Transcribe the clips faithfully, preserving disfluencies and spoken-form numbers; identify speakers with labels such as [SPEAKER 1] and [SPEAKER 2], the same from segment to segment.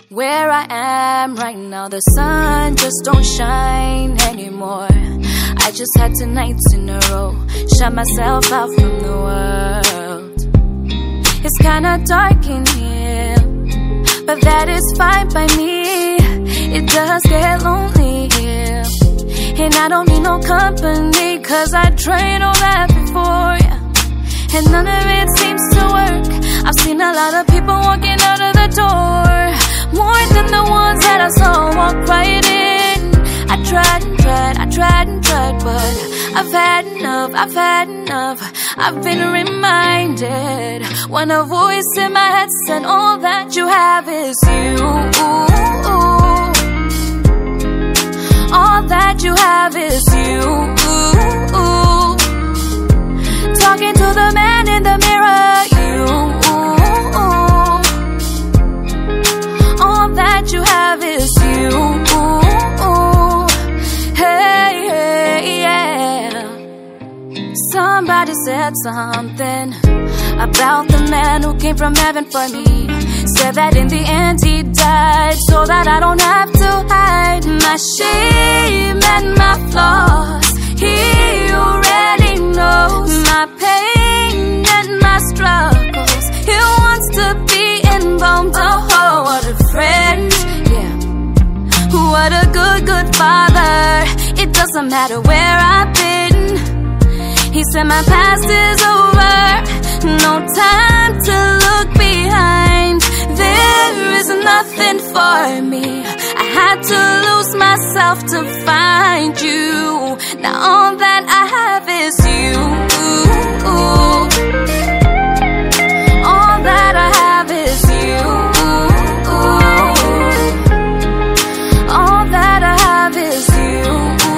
[SPEAKER 1] Where I am right now, the sun just don't shine anymore. I just had two nights in a row, shut myself out from the world. It's kinda dark in here, but that is fine by me. It does get lonely here, and I don't need no company, cause I tried all that before, yeah. And none of it seems to work. I've seen a lot of people walking out of the door, more than the ones that I saw walk right in. I tried and tried, I tried and tried, but I've had enough, I've had enough. I've been reminded when a voice in my head said all that you have is you. All that you have is you. Talking to the man in the mirror, you. All that you have is you. Hey, hey, yeah. Somebody said something about the man who came from heaven for me. Said that in the end he died so that I don't have to hide my shame and my flaws. He already knows my pain and my struggles. He wants to be involved. Oh, what a friend, yeah. What a good, good father. It doesn't matter where I've been. He said my past is over, no time to look behind. There is nothing for me. I had to lose myself to find you. Now all that I have is you. All that I have is you. All that I have is you.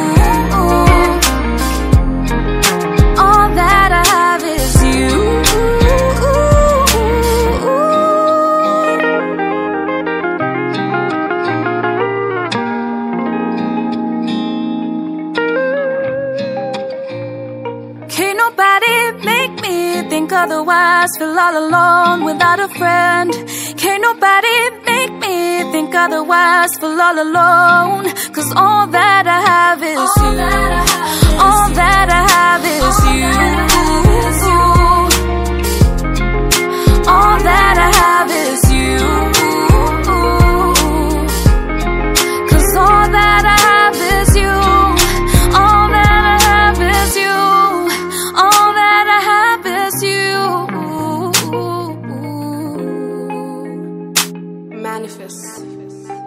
[SPEAKER 1] All that I have is you. Can't nobody make me think otherwise. Feel all alone without a friend. Can't nobody make me think otherwise. Feel all alone, cause all that I have is you. All that I have is you. All that I have is you. Cause all that I have is you. All that I have is you. All that I have is you.
[SPEAKER 2] Manifest.